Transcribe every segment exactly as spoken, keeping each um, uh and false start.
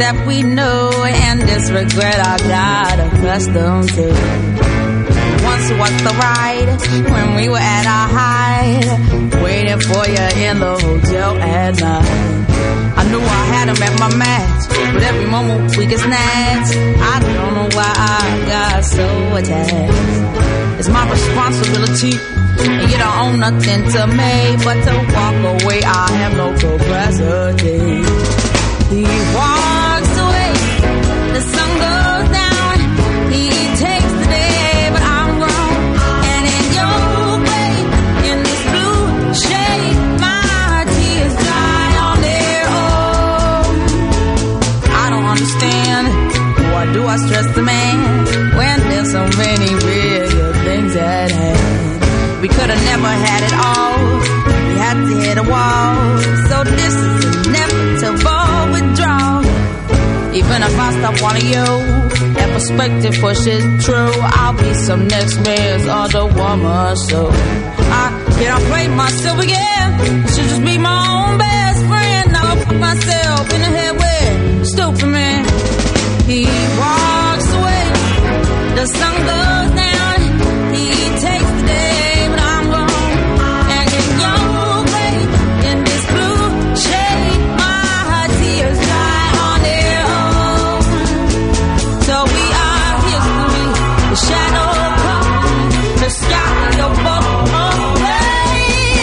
that we knew, and this regret I got accustomed to. Once was the ride when we were at our height, waiting for you in the hotel at night. I knew I had him at my match, but every moment we get snatched. I don't know why I got so attached. It's my responsibility, and you don't own nothing to me but to walk away. I have no capacity. He walks away, the sun goes down. He takes the day, but I'm wrong. And in your way, in this blue shade, my tears dry on their own. I don't understand, why do I stress the man when there's so many real things at hand? We could have never had it all, we had to hit a wall. So this is inevitable withdrawal. Even if I stop wanting you, that perspective pushes true. I'll be some next man's other woman, so I can't play myself again. I should just be my own best friend. I'll put myself in the head with stupid man. He walks away, the sun goes down. He takes the day, but I'm wrong. And in your way, in this blue shade, my tears dry on their own. So we are history, the shadow comes, the sky of both away.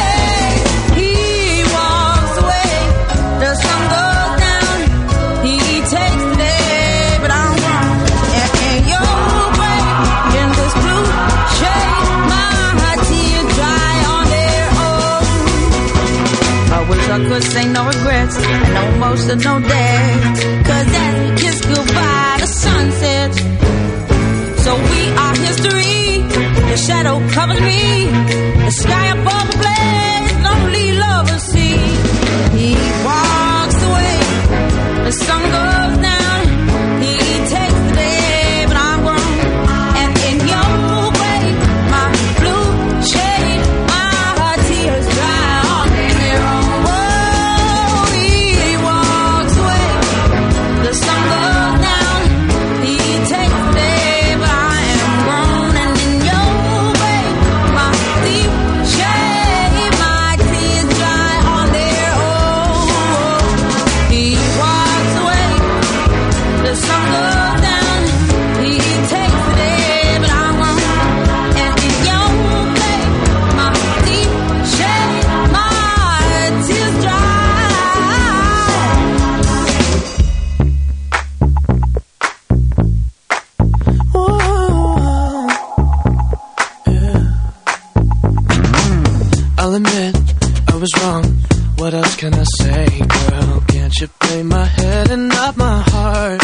He walks away, the sun goes down. He takes the day, but I'm wrong. And in your way, in this blue shade, my tears dry on their own. I wish I could say no regrets and no emotional death, cause as we kiss goodbye, the sun sets. So we are history, the shadow covers me, the sky above the blaze, lonely lovers see. He walks away, the sun goes down. He takes the day, but I'm wrong. And in your way, my blue shade, my tears dry on their own. Oh, he walks away, the sun goes down. He takes the day, but I am grown. And in your way, my deep shade, my tears dry on their own. He walks away, the sun goes down. He takes the day, but I'm wrong. And in your way, my deep shade, my tears dry. Whoa, yeah. I'll admit I was wrong. What else can I say, girl? Can't you play my head and not my heart?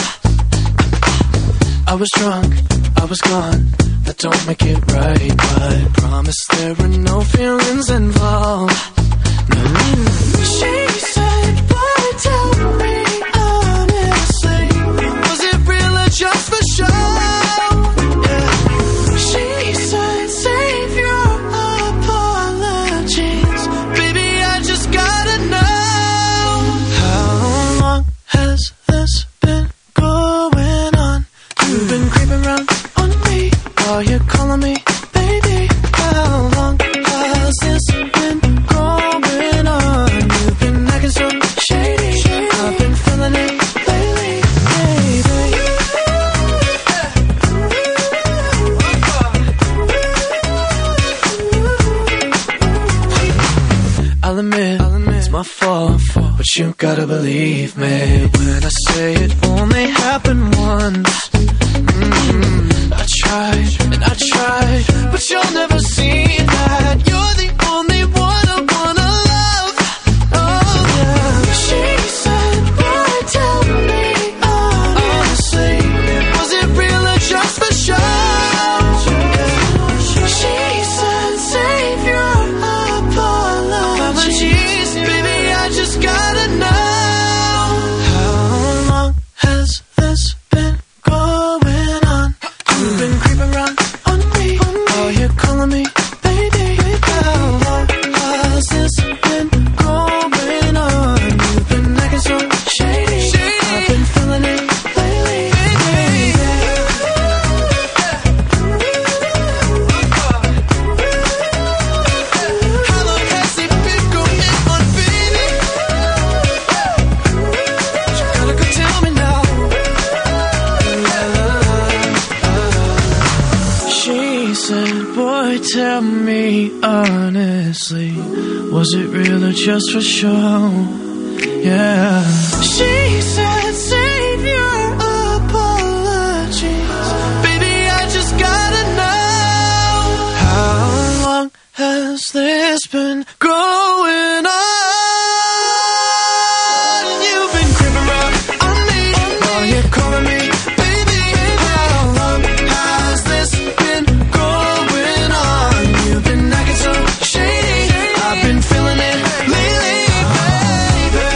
I was drunk, I was gone. That don't make it right, but promise there were no feelings involved. No. She said, boy, tell me honestly, was it real or just for show? Yeah. She said, save your apologies, baby, I just gotta know. How long has this been going on? You've been creeping around on me while you're calling me baby. How long has this been going on? You've been acting so shady, I've been feeling it lately, baby. I'll admit, it's my fault, but you gotta believe me when I say it only happened once. Mm, I tried and I tried, but you'll never see that. You're the only one I wanna love. Oh yeah. She said, boy, tell me honestly, was it real or just for show? She said, save your apologies, baby, I just gotta know. How long has this been going on? You've been creeping around on me while you're calling me baby. me honestly, was it real or just for show? Yeah. She said save your apologies, baby, I just gotta know, how long has this been going on? You've been creeping around on me while you're calling me baby. How long has this been going on? You've been acting so shady, I've been feeling it lately, baby.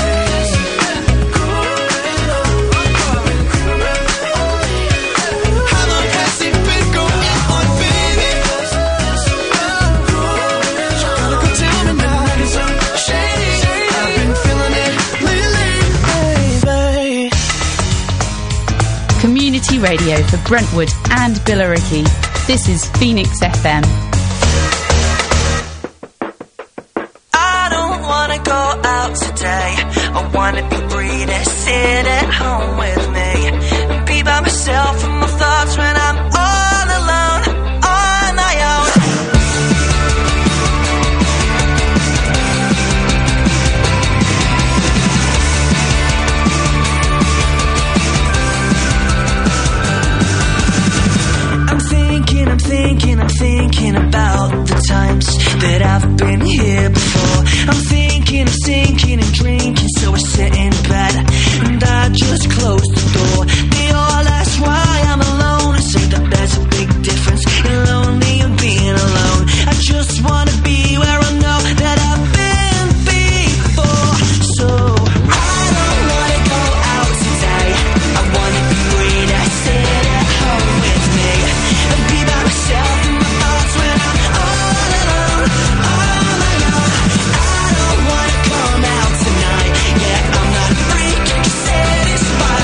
How long has it been going on, baby? Gotta go tell me now, acting so shady, I've been feeling it lately, baby. Community radio for Brentwood and Billericay. This is Phoenix F M. I don't wanna go out today. I wanna be free to sit at home with me and be by myself and my thoughts when I'm all alone on my own. I'm thinking, I'm thinking, I'm thinking about the times that I've been here before. I'm thinking of sinking and drinking, so I sit in bed and I just close the door. They all ask why I'm alone and say that there's a big difference in lonely and being alone. I just wanna be where I know that I've been before. So I don't wanna go out today. I wanna be free to sit at home with me and be by myself in my thoughts when I'm all alone, on my own. I don't wanna come out tonight. Yeah, I'm not freaking satisfied.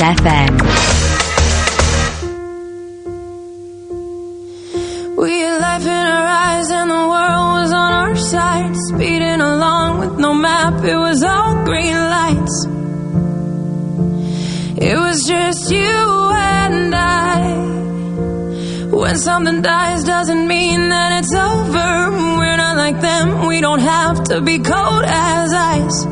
F M. We had life in our eyes and the world was on our side, speeding along with no map, it was all green lights. It was just you and I. When something dies doesn't mean that it's over. We're not like them, we don't have to be cold as ice.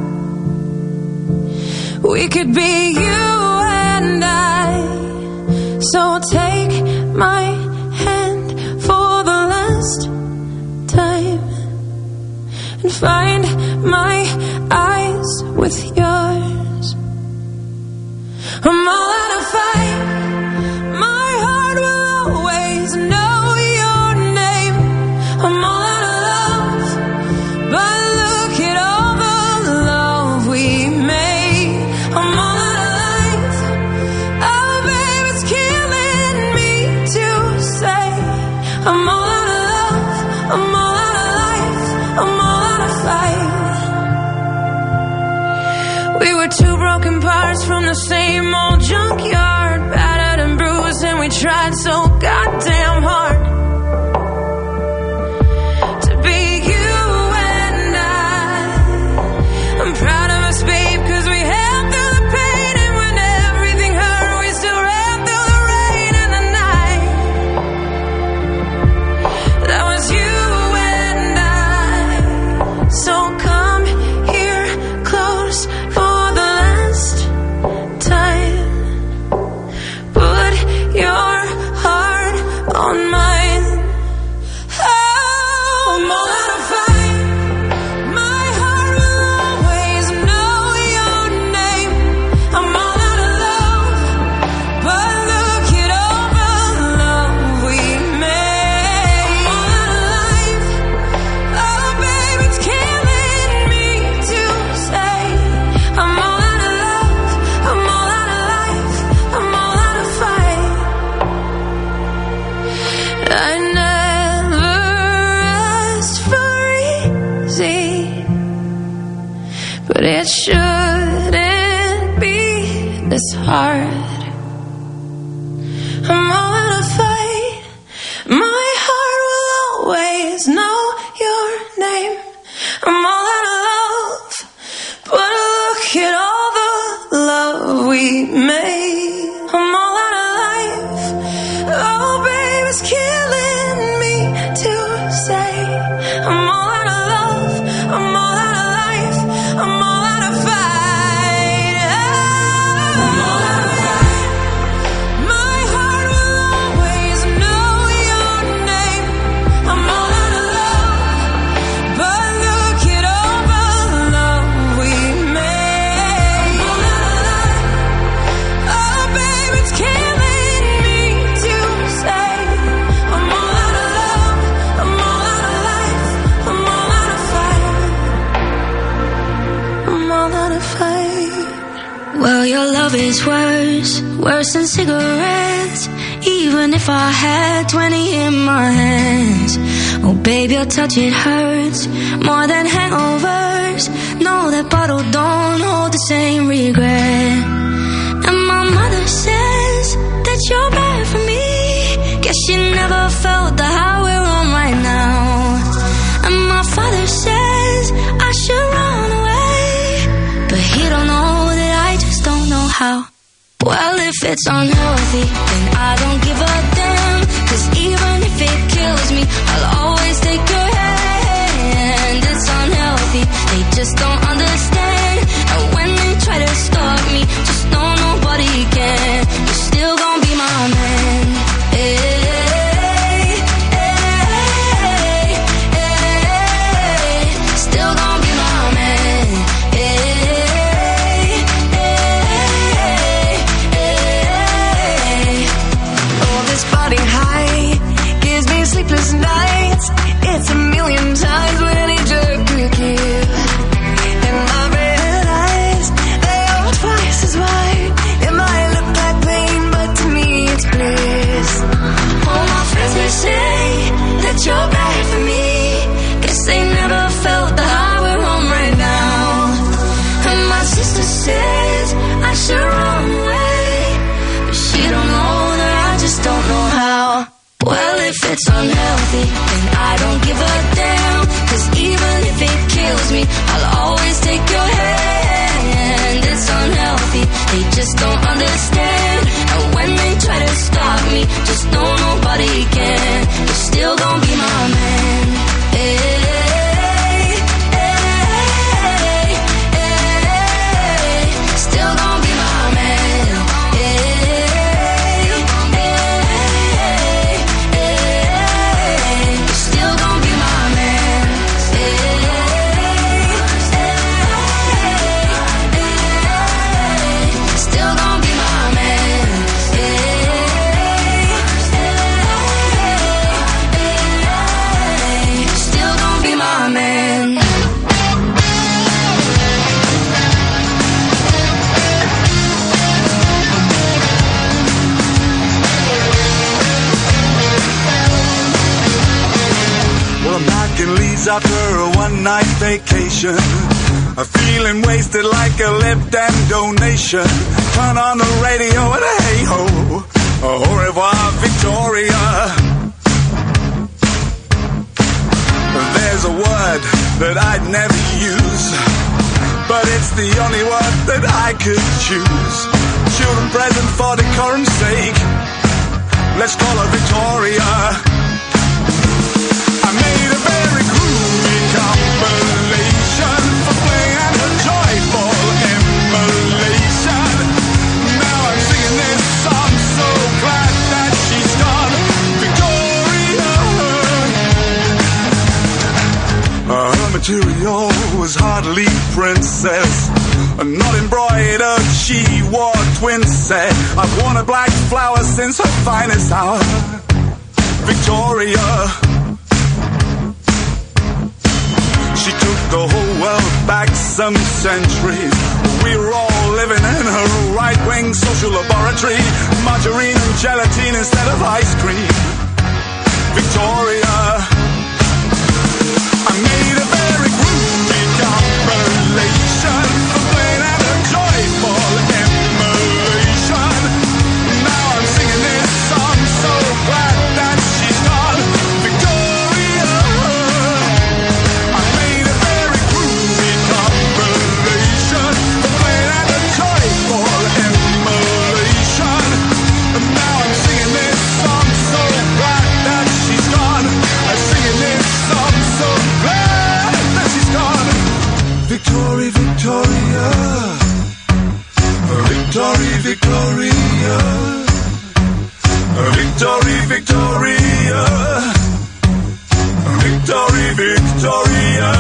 We could be you and I. So take my hand for the last time and find my eyes with yours. I'm all out of fight. My heart will always know your name. I'm all out of love, but look at all the love we made. I'm all out of life. Oh, babe, it's killing me to say. I'm all out of love. I'm all out of life. I'm all out of fight. We were two broken parts from the same old junkyard, battered and bruised, and we tried so goddamn hard to be you and I. I'm proud of us, babe, cause we held through the pain, and when everything hurt, we still ran through the rain and the night. That was you and I. So come here close for the last time. Put your heart on mine. Oh, I'm all out of fight. My heart will always know your name. I'm all out of love, but look at all the love we made. I'm all out of life. Oh, babe, it's killing me to say. I'm all out of love. I'm all out of life. I'm all out of fight. I never asked for easy, but it shouldn't be this hard. I'm all out of fight. My heart will always know your name. I'm all out of love, but look at all the love we made. I'm all out of life. Oh, babe, it's killing me to say. I'm all out of love. I'm all out of life. I'm all out of fight. I'm all out of fight. My heart will always know your name. I'm all out of love, but look at all the love we made. I'm all out of life. Oh, babe, it's killing me to say. I'm all out of love. I'm all out of life. I'm all out of fight. I'm all out of fight. Well, your love is worse, worse than cigarettes. Even if I had twenty in my hands. Oh, babe, your touch, it hurts more than hangovers. No, that bottle don't hold the same regret. And my mother says that you're bad for me. Guess she never felt the high we're on right now. And my father says I should run away, but he don't know that I just don't know how. Well, if it's unhealthy, then I don't give a damn. Cause even if it kills me, I'll always take your hand. It's unhealthy, they just don't understand. And when they try to stop me, just know nobody can. You're still gonna be my man. Hey, hey, hey, still gonna be my man. Hey, hey, hey, hey. Oh, this if it's unhealthy, then I don't give a damn. Cause even if it kills me, I'll always take your hand. It's unhealthy, they just don't understand. And when they try to stop me, just know nobody can. You're still gonna be my man. Hey, hey, hey, still gonna be my man. Hey, hey, hey, still gonna be my man. Hey, hey, still gonna be my man. Still gonna be my man. Well, I'm back in Leeds after a one-night vacation. I'm feeling wasted like a lip-dam donation. Turn on the radio and hey-ho, au revoir, Victoria. There's a word that I'd never use, but it's the only word that I could choose. Children present for decorum's sake, let's call her Victoria. I made a very groovy compilation for playing at her joyful immolation. Now I'm singing this song, so glad that she's gone, Victoria. Her material was hardly princess, not embroidered, she wore twin set. I've worn a black flower since her finest hour, Victoria. She took the whole world back some centuries. We were all living in her right-wing social laboratory. Margarine and gelatine instead of ice cream, Victoria. I made a very groovy compilation for playing at a joyful immolation. Now I'm singing this song, so glad that she's gone, Victoria. I made a very groovy compilation for playing at a joyful immolation. And now I'm singing this song, so glad that she's gone. I'm singing this song, so glad that she's gone. Victoria, Victoria, Victoria, Victoria, Victoria, Victoria, Victoria, Victoria.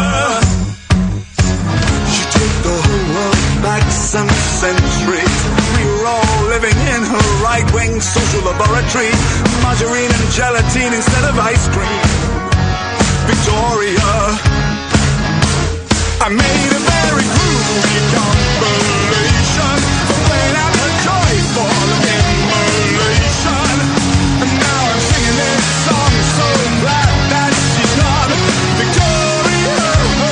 She took the whole world back some centuries. We were all living in her right-wing social laboratory. Margarine and gelatine instead of ice cream, Victoria. I made a very groovy compilation for playing out a joyful immolation. And now I'm singing this song, so glad that she's gone, Victoria.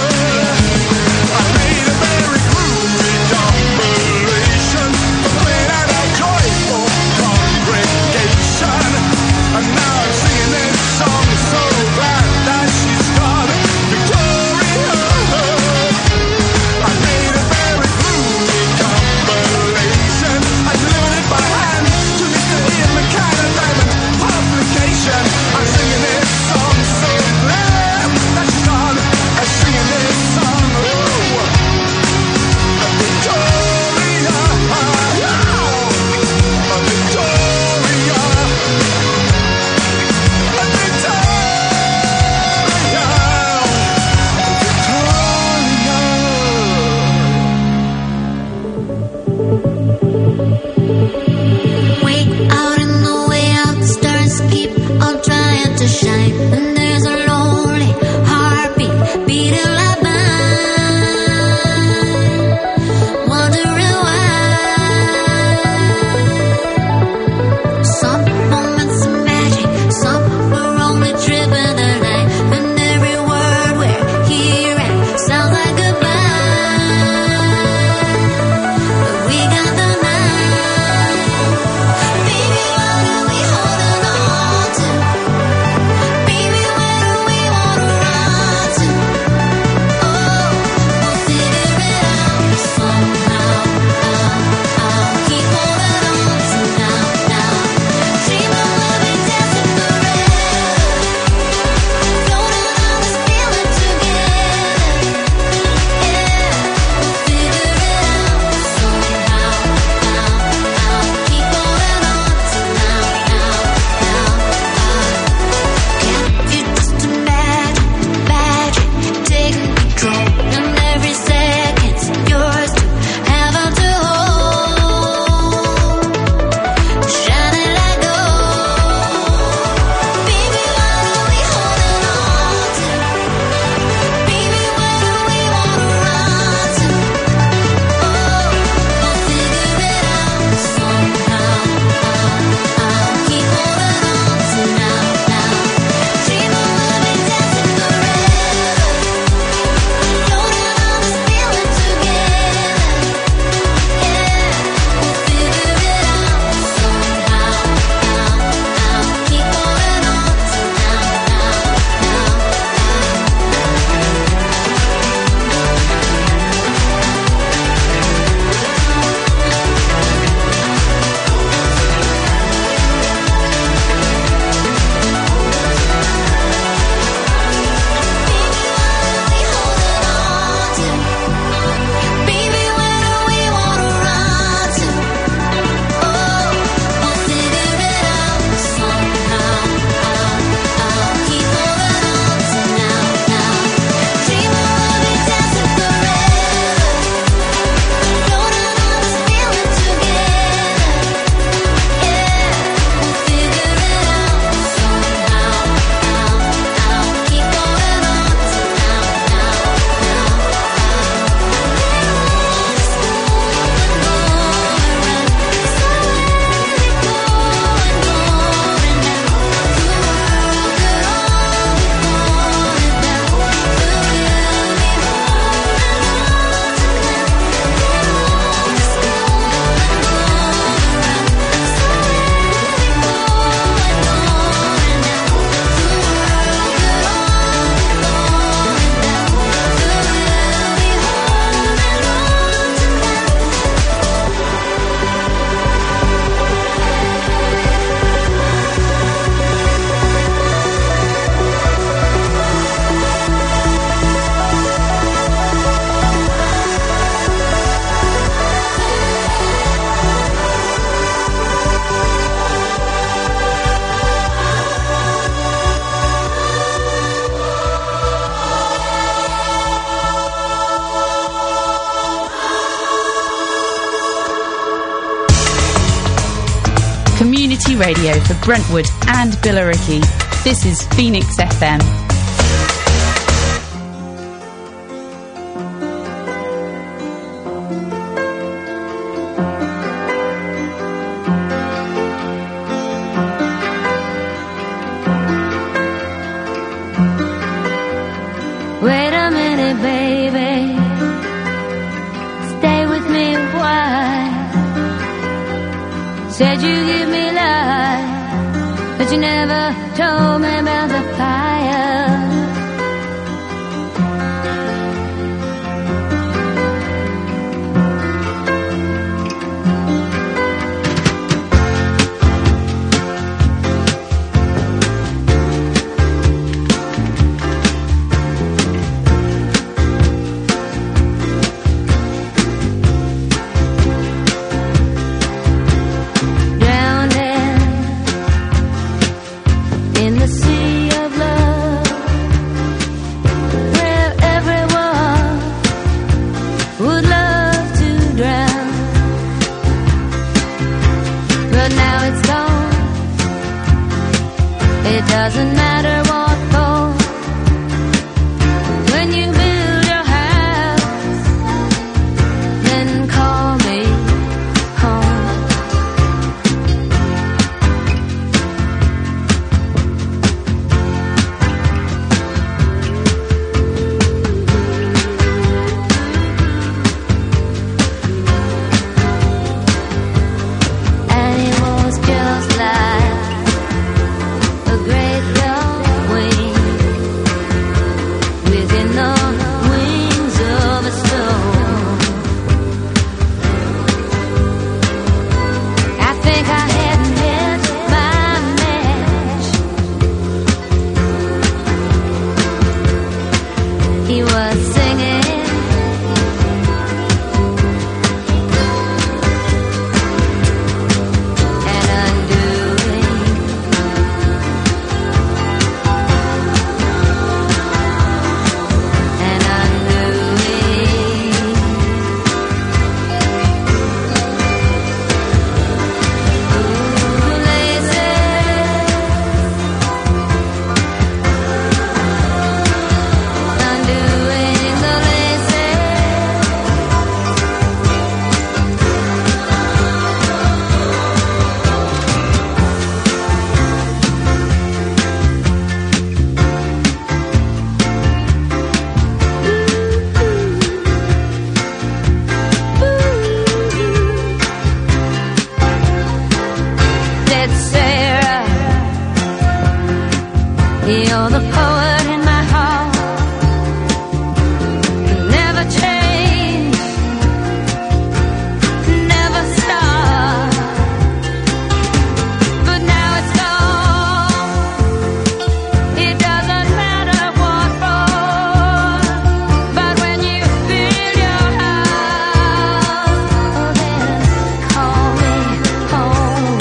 I made a very groovy compilation for playing out a joyful congregation. And now I'm singing this song, so glad that she's gone, Victoria. I made a very groovy radio for Brentwood and Billericay. This is Phoenix F M. Wait a minute, baby. Stay with me a while. Said you give me life, but you never told me about the fire. Doesn't matter what for. When you build your house, then call me home. And it was just like a great young wing within the wings of a storm. I think I had hit my match. He was singing, and undoing. And undoing. Ooh, laces. Undoing the laces. Said Sarah, you're the poet in my heart. Never change, never stop. But now it's gone. It doesn't matter what for. But when you build your house, oh, then call me home.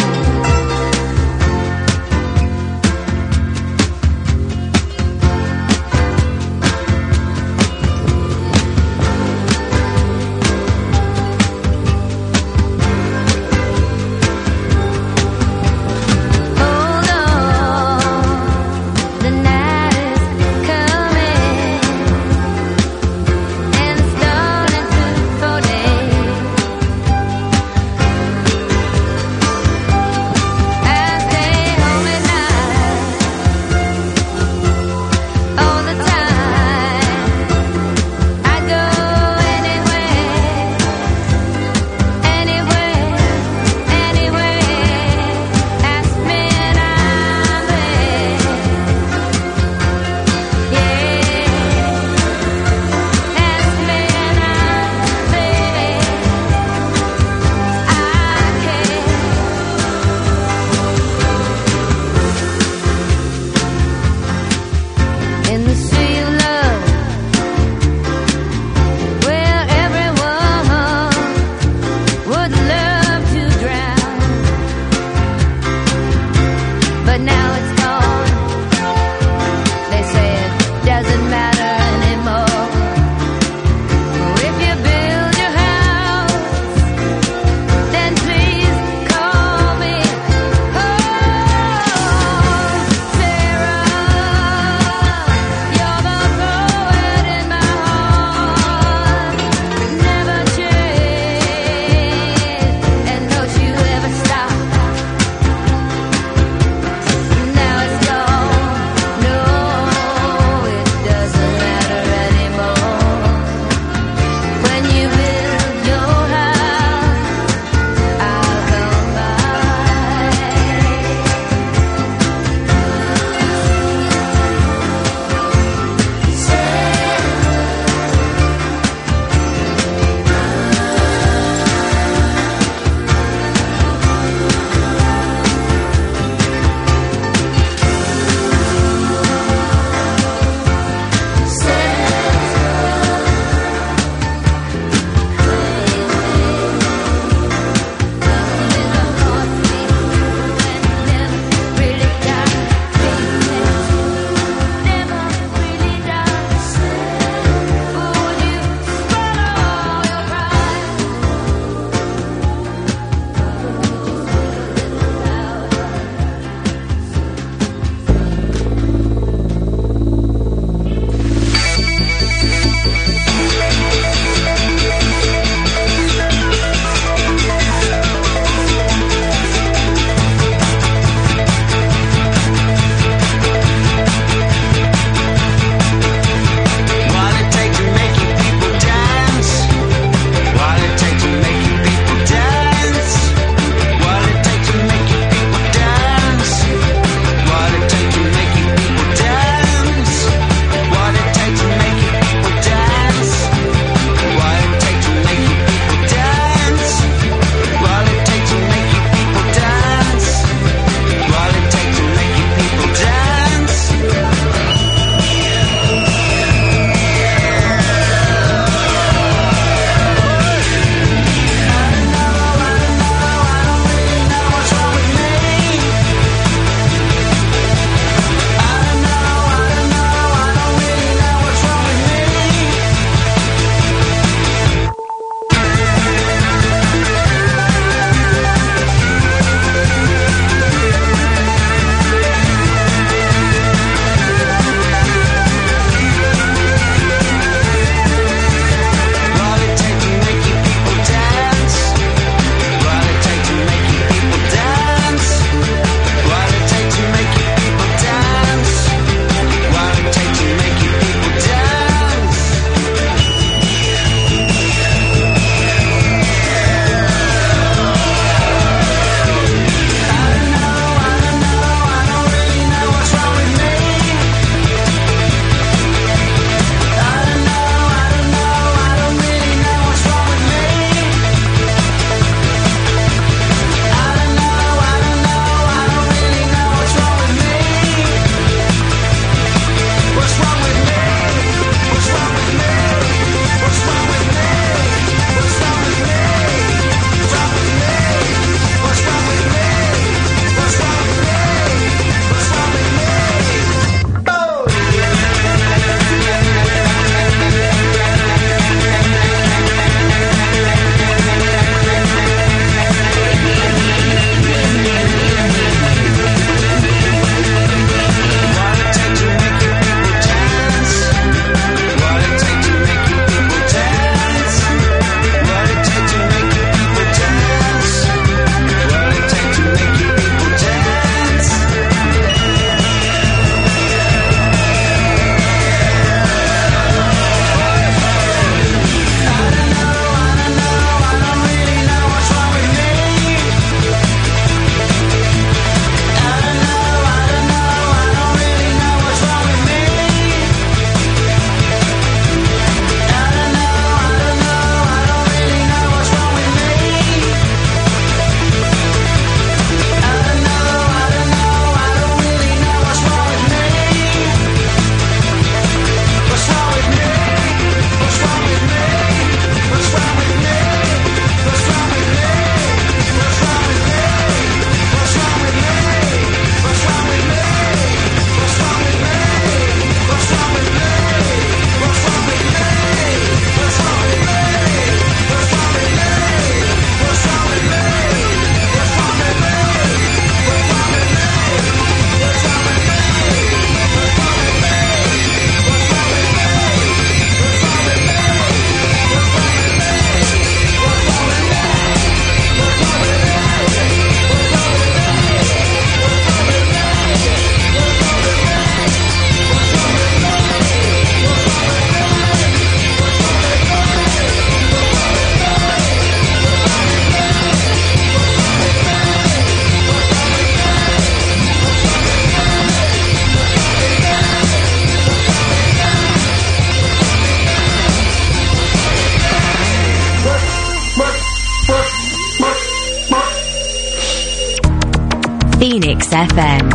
Phoenix F M.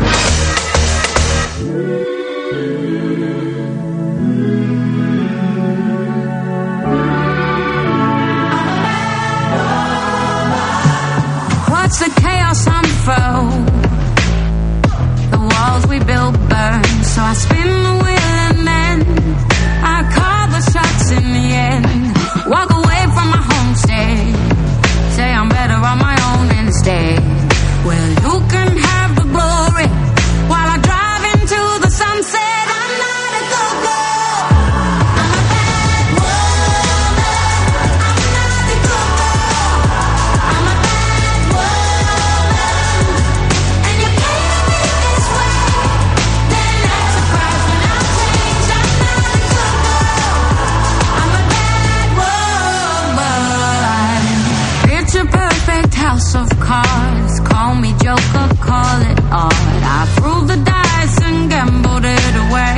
What's the chaos unfold? The walls we built burn, so I spin the wheel and then I call the shots in the end. Walk away from my homestead, say I'm better on my own instead. Well, you can have the glory while I drive into the sunset. I'm not a go-go, I'm a bad woman. I'm not a go-go, I'm a bad woman. And you can't be this way, then act surprised when I change. I'm not a go-go, I'm a bad woman. Picture perfect house of cards, call me Joker, call it art. I threw the dice and gambled it away.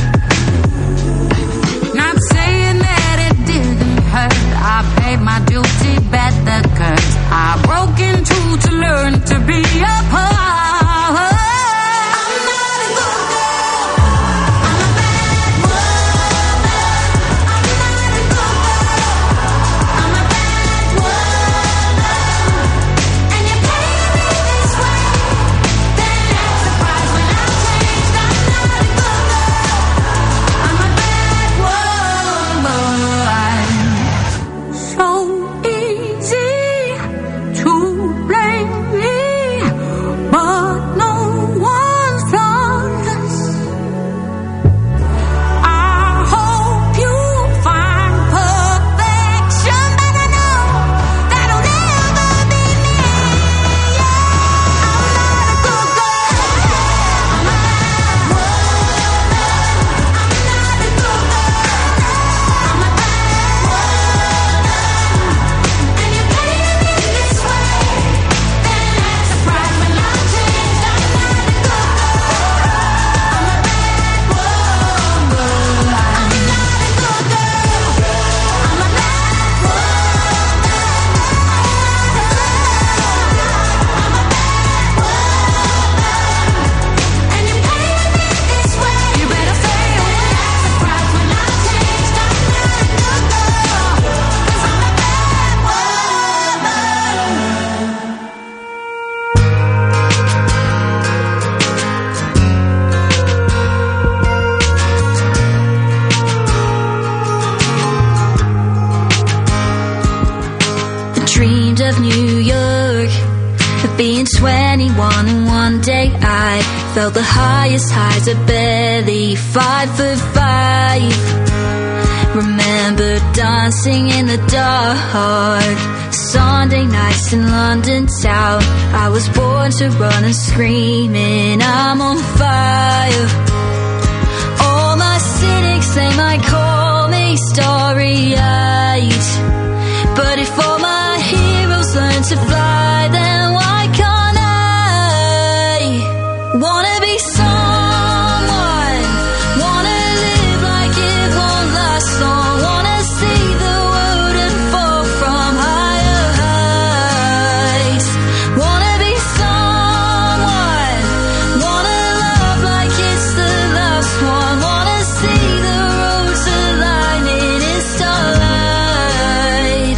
Not saying that it didn't hurt, I paid my duty, bet the curse. I broke into to learn to be a part. I'm not a good girl, I'm a bad woman. I'm not a good girl, I'm a bad woman. And you pay me this way, then act surprised when I changed. I'm not a good girl, I'm a bad woman. So easy to blame me, but no one's flawless. I hope you find perfection, but I know that'll never be me. I'm not a good girl, I'm a bad woman. I'm not a good girl, I'm a bad woman. And you pay me this way, then act surprised when I change. I'm not a good girl, I'm a bad woman. I'm not a good girl, I'm a bad woman. And you pay me this way, you better stay away. Act surprised when I change. I'm not a good girl, 'cause I'm a bad I dreamed of New York, of being twenty-one, and one day I felt the highest highs, a barely five foot five. Remember dancing in the dark, Sunday nights in London town. I was born to run and screaming, I'm on fire. All my cynics, they might call me starry-eyed, but if all my heroes learn to fly, then why can't I? Wanna be someone, wanna live like it won't last long, wanna see the world and fall from higher heights. Wanna be someone, wanna love like it's the last one, wanna see the roads aligning in starlight.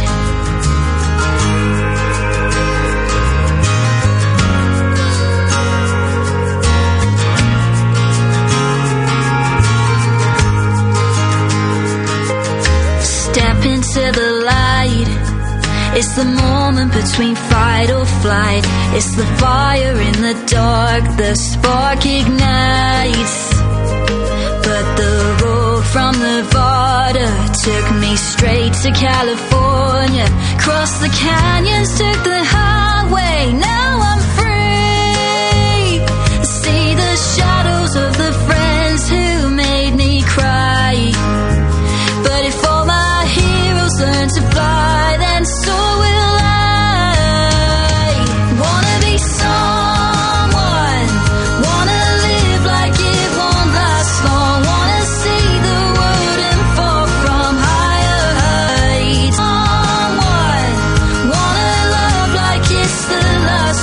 Step into the light. It's the moment between fight or flight. It's the fire in the dark, the spark ignites. But the road from Nevada took me straight to California. Crossed the canyons, took the highway. Now I'm free. See the shadows of the friends who made me cry. But if all my heroes learn to fly, then so will I. Wanna be someone, wanna live like it won't last long, wanna see the world and fall from higher heights. Someone, wanna love like it's the last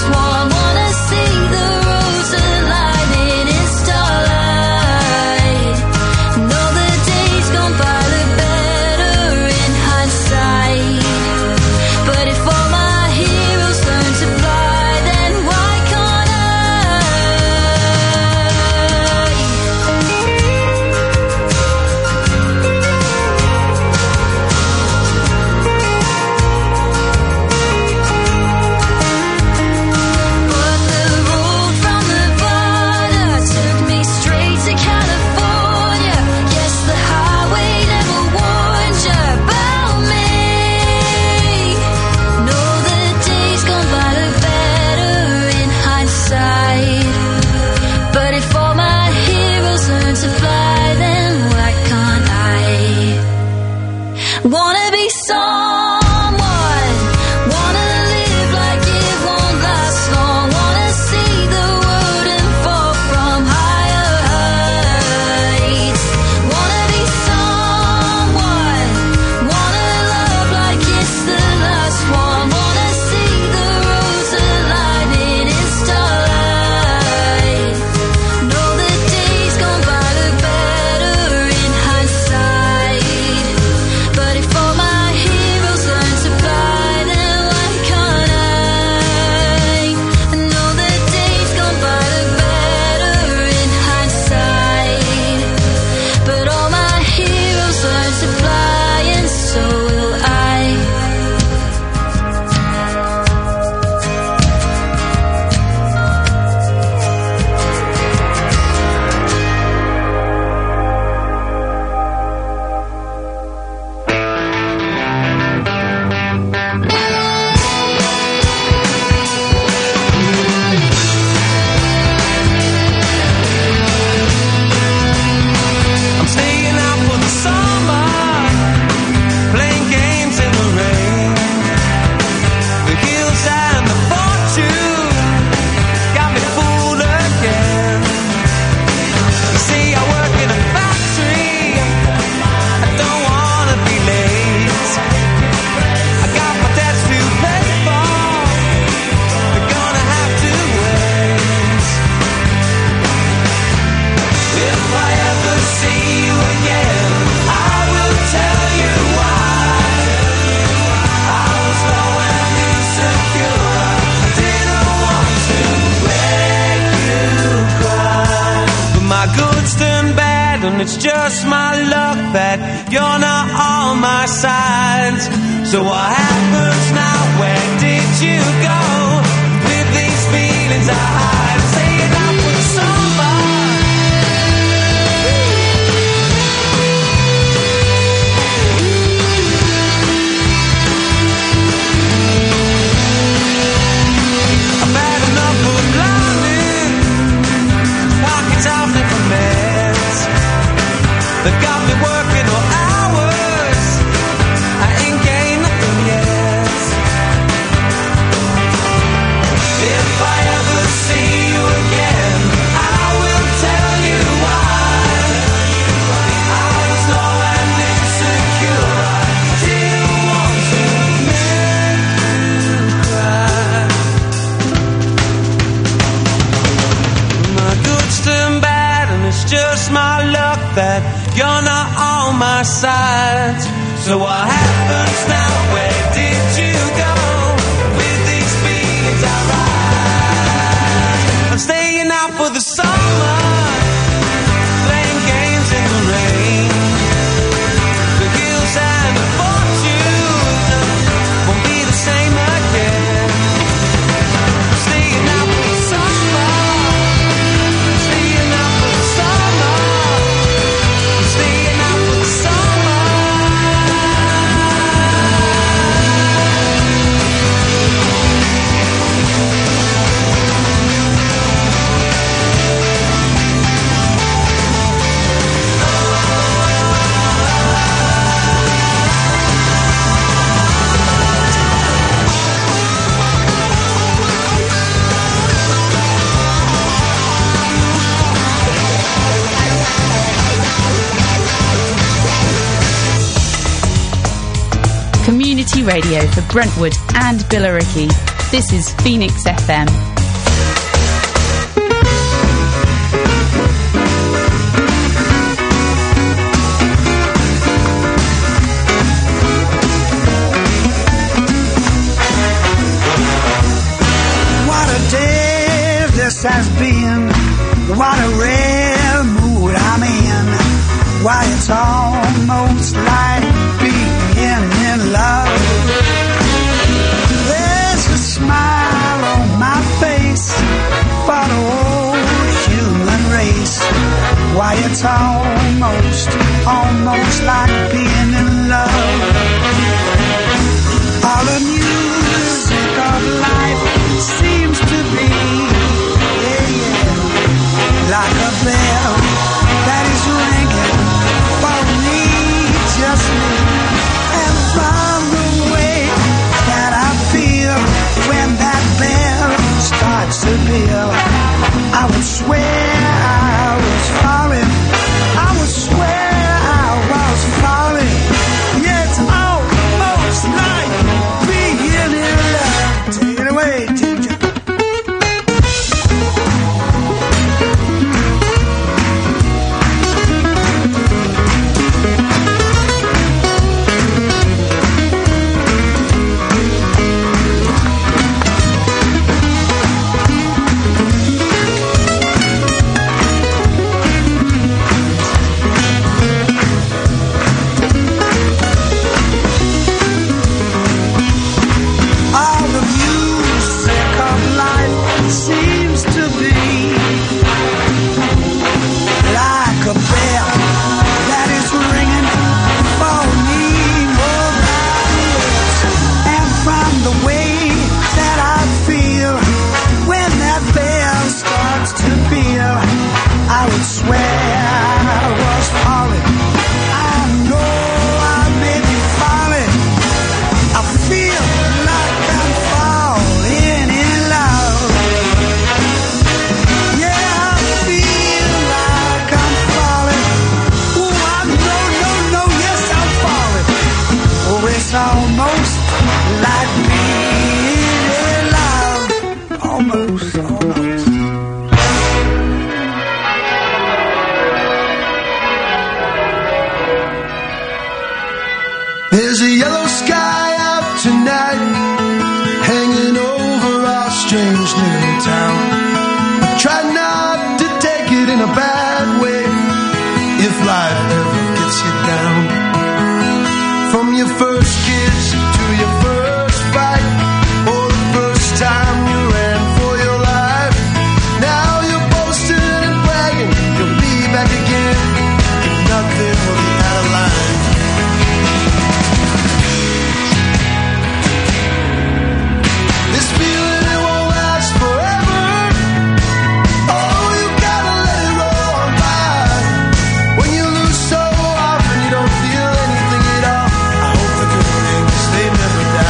good's turned bad, and it's just my luck that you're not on my side. So what happens now? Where did you go with these feelings I hide? Staying up with somebody. I've had enough of blinding, pockets off different meds. They got me working all hours, I ain't gained nothing yet. If I ever see you again, I will tell you why. I was low and insecure, I didn't want to make you cry. My good's turned bad, and it's just my luck that you're not on my side. So what happens now? Where did you go with these feelings I ride? I'm staying out for the summer, playing games in the rain. The hills and the fortune won't be the same again. I'm staying out for the summer, staying out for the summer, I'm staying out for the summer. Community radio for Brentwood and Billericay. This is Phoenix F M. What a day this has been. What a rare mood I'm in. Why, it's almost like being in love. There's a smile on my face for the whole human race. Why, it's almost, almost like being in love. All the music of life seems to be, yeah, yeah, like a bell that is ringing for me, just me. And from the way that I feel when that bell starts to peal, I would swear I was falling. I would swear I was falling. Yes, life ever gets you down. From your first kiss to your first fight, or the first time you ran for your life. Now you're boasting and bragging, you'll be back again. If nothing will be out of line. This feeling, it won't last forever. Oh, you gotta let it roll on by. When you lose so often, you don't feel anything at all. I hope the good things, they never die.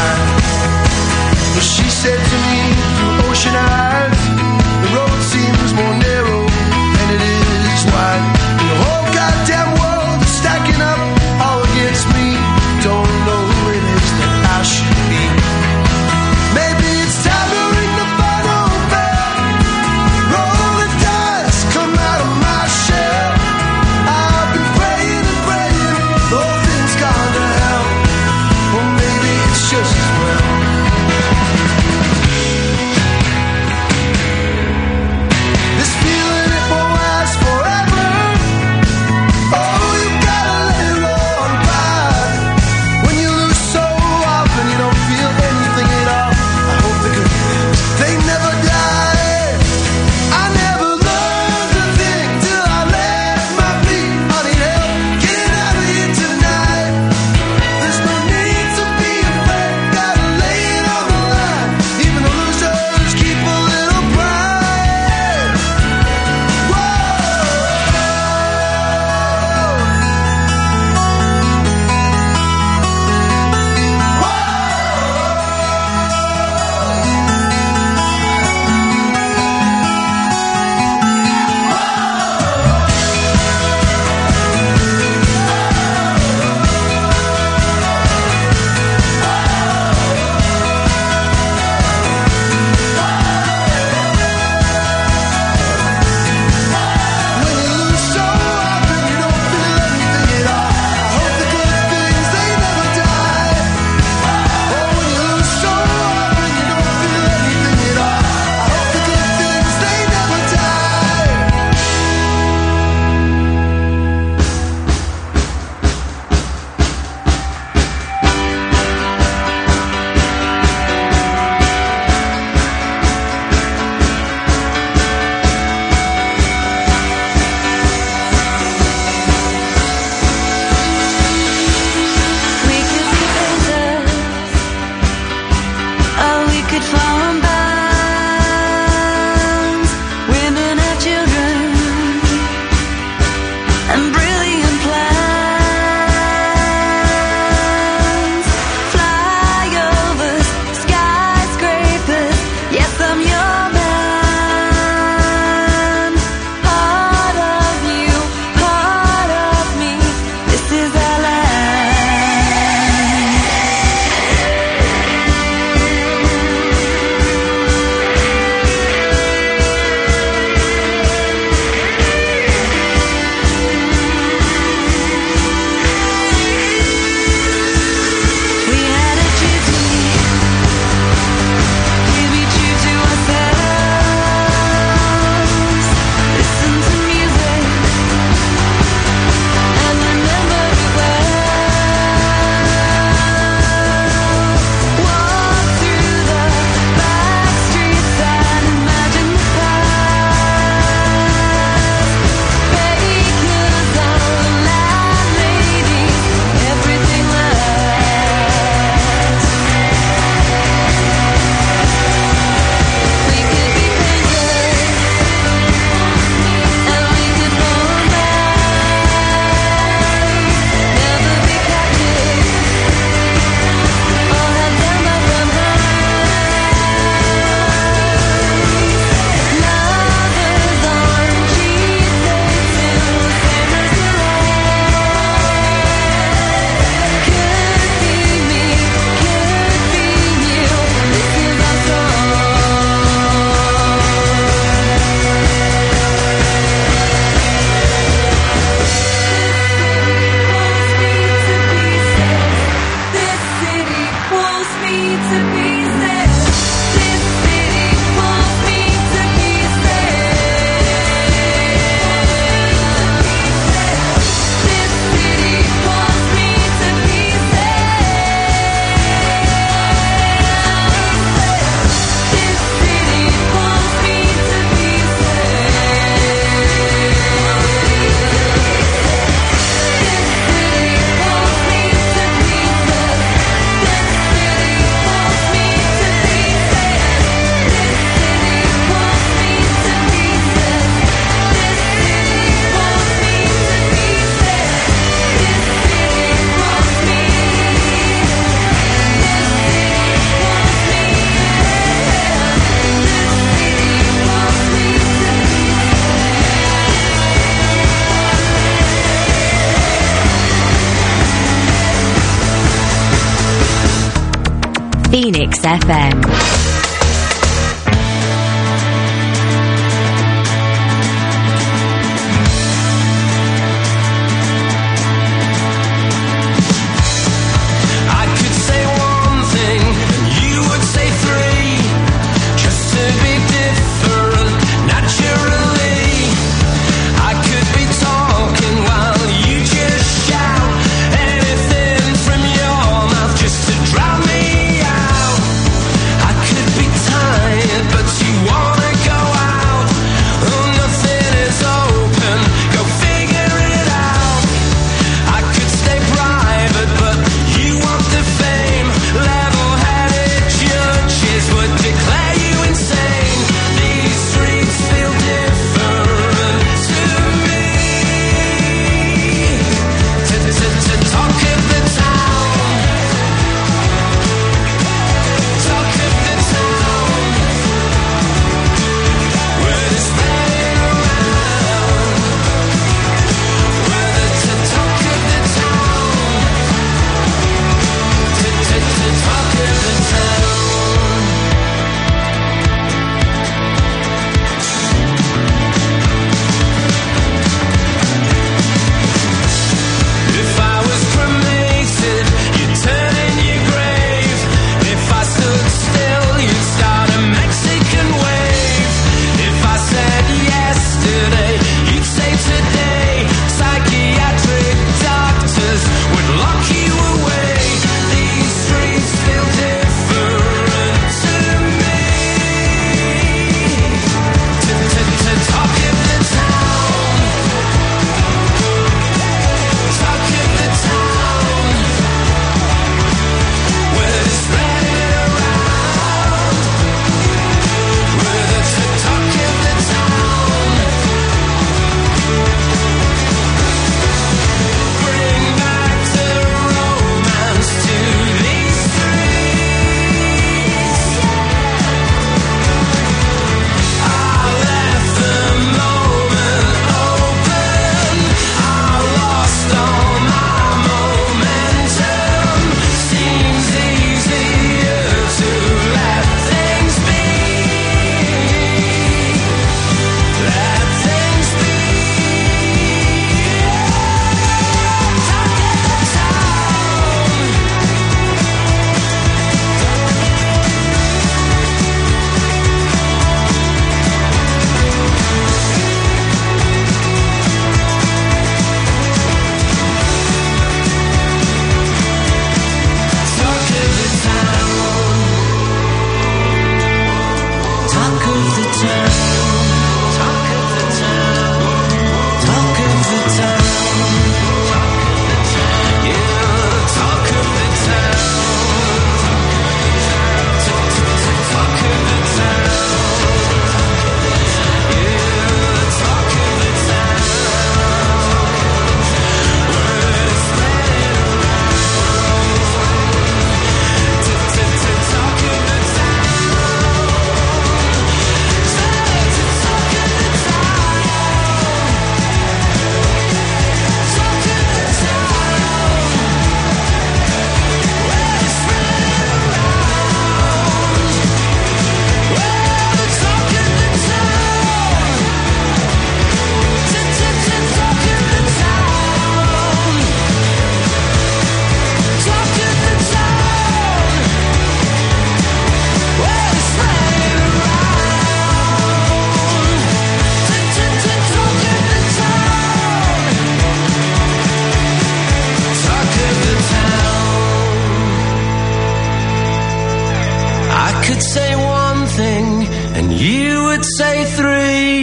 Phoenix F M.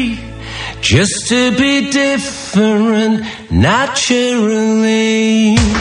Just to be different naturally.